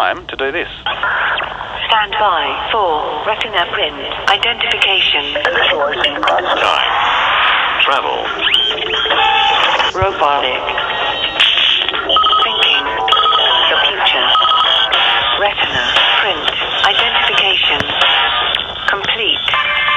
time to do this. Stand by for retina print identification. Time. Travel. Robotic. Thinking. The future. Retina print identification. Complete.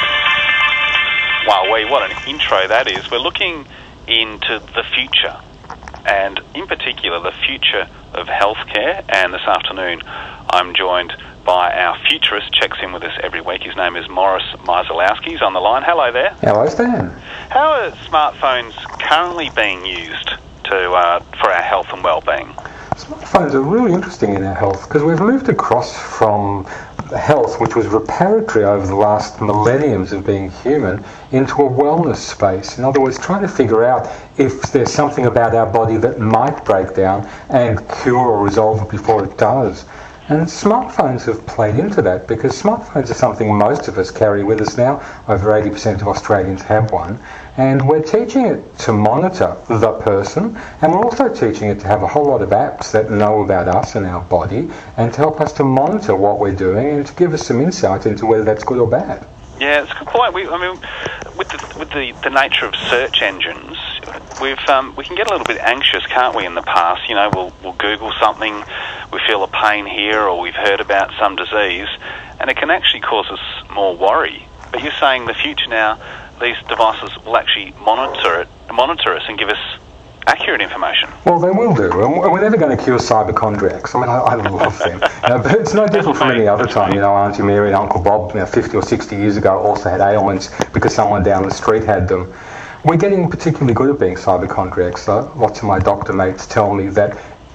Wow, what an intro that is. We're looking into the future, and in particular the future of healthcare. And this afternoon I'm joined by our futurist, checks in with us every week. His name is Morris Myzalowski. He's on the line. Hello there. Hello, Stan. How are smartphones currently being used for our health and well-being? Smartphones are really interesting in our health because we've moved across from health, which was reparatory over the last millenniums of being human, into a wellness space. In other words, trying to figure out if there's something about our body that might break down and cure or resolve it before it does. And smartphones have played into that because smartphones are something most of us carry with us now. Over 80% of Australians have one. And we're teaching it to monitor the person, and we're also teaching it to have a whole lot of apps that know about us and our body and to help us to monitor what we're doing and to give us some insight into whether that's good or bad. Yeah, it's a good point. With the nature of search engines, we can get a little bit anxious, can't we? In the past, we'll Google something, we feel a pain here, or we've heard about some disease, and it can actually cause us more worry. But you're saying the future now, these devices will actually monitor us and give us accurate information. Well, they will do, and we're never going to cure hypochondriacs. I mean, I love them, but it's no different from any other time. Auntie Mary and Uncle Bob, 50 or 60 years ago, also had ailments because someone down the street had them. We're getting particularly good at being hypochondriacs, though. Lots of my doctor mates tell me that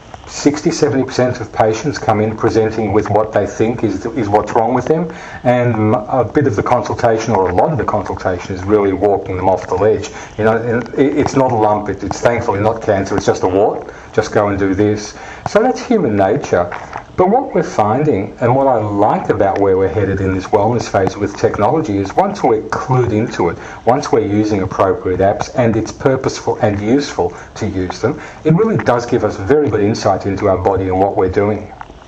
60-70% of patients come in presenting with what they think is what's wrong with them, and a bit of the consultation, or a lot of the consultation, is really walking them off the ledge. It's not a lump, it's thankfully not cancer, it's just a wart, just go and do this. So that's human nature. But what we're finding, and what I like about where we're headed in this wellness phase with technology, is once we're clued into it, once we're using appropriate apps and it's purposeful and useful to use them, it really does give us very good insight into our body and what we're doing.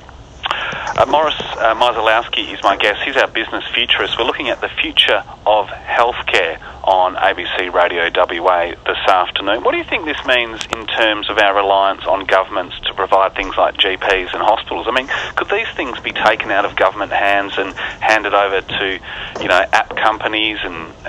Morris Myzalowski is my guest. He's our business futurist. We're looking at the future of healthcare on ABC Radio WA this afternoon. What do you think this means in terms of our reliance on governments to provide things like GPs and hospitals? I mean, could these things be taken out of government hands and handed over to, app companies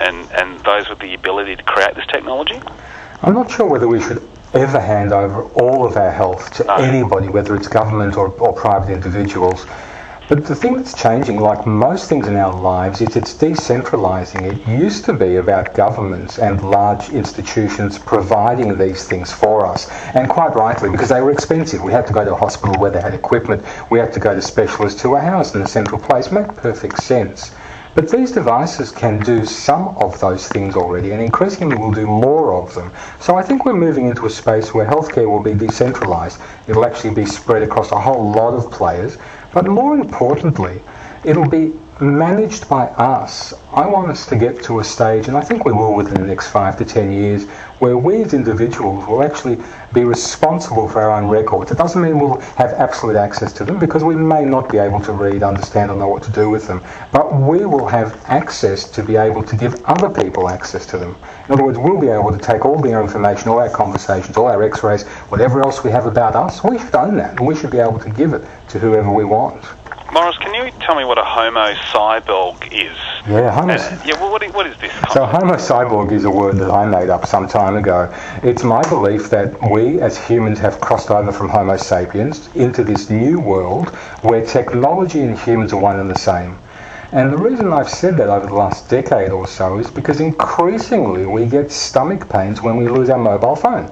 and those with the ability to create this technology? I'm not sure whether we should ever hand over all of our health to anybody, whether it's government or private individuals. But the thing that's changing, like most things in our lives, is it's decentralising. It used to be about governments and large institutions providing these things for us, and quite rightly, because they were expensive. We had to go to a hospital where they had equipment. We had to go to specialists who were housed in a central place. It made perfect sense. But these devices can do some of those things already, and increasingly will do more of them. So I think we're moving into a space where healthcare will be decentralised. It'll actually be spread across a whole lot of players. But more importantly, it'll be managed by us. I want us to get to a stage, and I think we will within the next 5 to 10 years, where we as individuals will actually be responsible for our own records. It doesn't mean we'll have absolute access to them, because we may not be able to read, understand, or know what to do with them. But we will have access to be able to give other people access to them. In other words, we'll be able to take all their information, all our conversations, all our x-rays, whatever else we have about us. We should own that, and we should be able to give it to whoever we want. Morris, can you tell me what a Homo cyborg is? Yeah, what is this? So Homo cyborg is a word that I made up some time ago. It's my belief that we as humans have crossed over from Homo sapiens into this new world where technology and humans are one and the same. And the reason I've said that over the last decade or so is because increasingly we get stomach pains when we lose our mobile phone.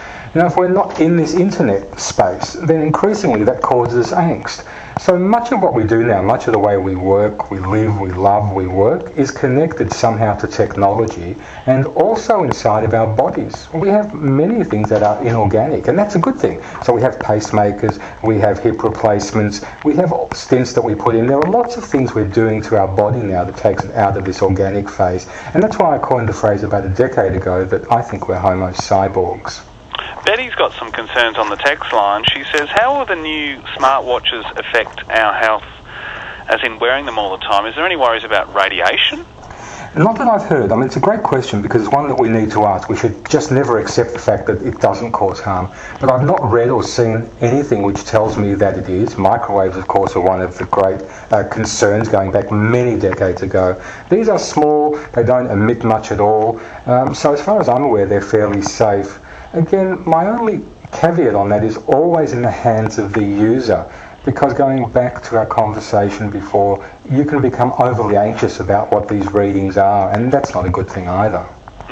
If we're not in this internet space, then increasingly that causes angst. So much of what we do now, much of the way we work, we live, we love, we work, is connected somehow to technology and also inside of our bodies. We have many things that are inorganic, and that's a good thing. So we have pacemakers, we have hip replacements, we have stents that we put in. There are lots of things we're doing to our body now that takes it out of this organic phase. And that's why I coined the phrase about a decade ago that I think we're Homo cyborgs. Betty's got some concerns on the text line. She says, how will the new smartwatches affect our health, as in wearing them all the time? Is there any worries about radiation? Not that I've heard. I mean, it's a great question because it's one that we need to ask. We should just never accept the fact that it doesn't cause harm. But I've not read or seen anything which tells me that it is. Microwaves, of course, are one of the great concerns going back many decades ago. These are small. They don't emit much at all. So as far as I'm aware, they're fairly safe. Again, my only caveat on that is always in the hands of the user. Because going back to our conversation before, you can become overly anxious about what these readings are, and that's not a good thing either.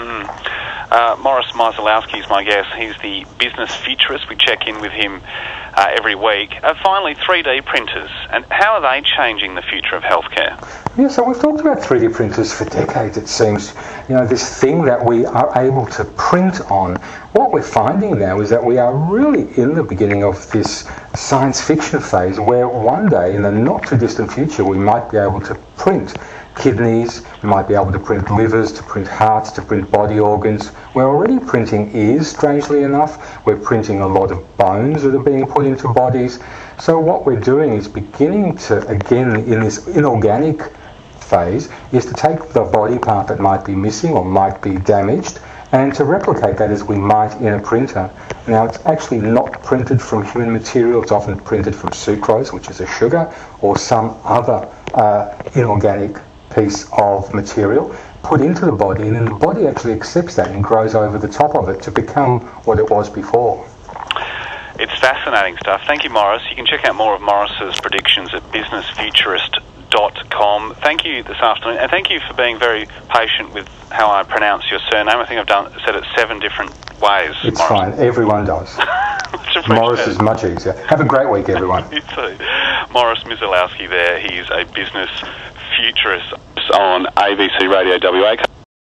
Morris Mizalowski is my guest. He's the business futurist. We check in with him every week. Finally, 3D printers, and how are they changing the future of healthcare? Yeah, so we've talked about 3D printers for decades, it seems. You know, this thing that we are able to print on. What we're finding now is that we are really in the beginning of this science fiction phase where one day, in the not-too-distant future, we might be able to print kidneys, we might be able to print livers, to print hearts, to print body organs. We're already printing ears, strangely enough. We're printing a lot of bones that are being put into bodies. So what we're doing is beginning to, again, in this inorganic phase, is to take the body part that might be missing or might be damaged and to replicate that as we might in a printer. Now, it's actually not printed from human material. It's often printed from sucrose, which is a sugar, or some other inorganic piece of material put into the body, and then the body actually accepts that and grows over the top of it to become what it was before. It's fascinating stuff. Thank you, Morris. You can check out more of Morris's predictions at businessfuturist.com. Thank you this afternoon, and thank you for being very patient with how I pronounce your surname. I think I've said it 7 different ways. It's Morris. fine. Everyone does. Morris is much easier. Have a great week, everyone. You too. Morris Mizalowski there. He's a business futurist on ABC Radio WA.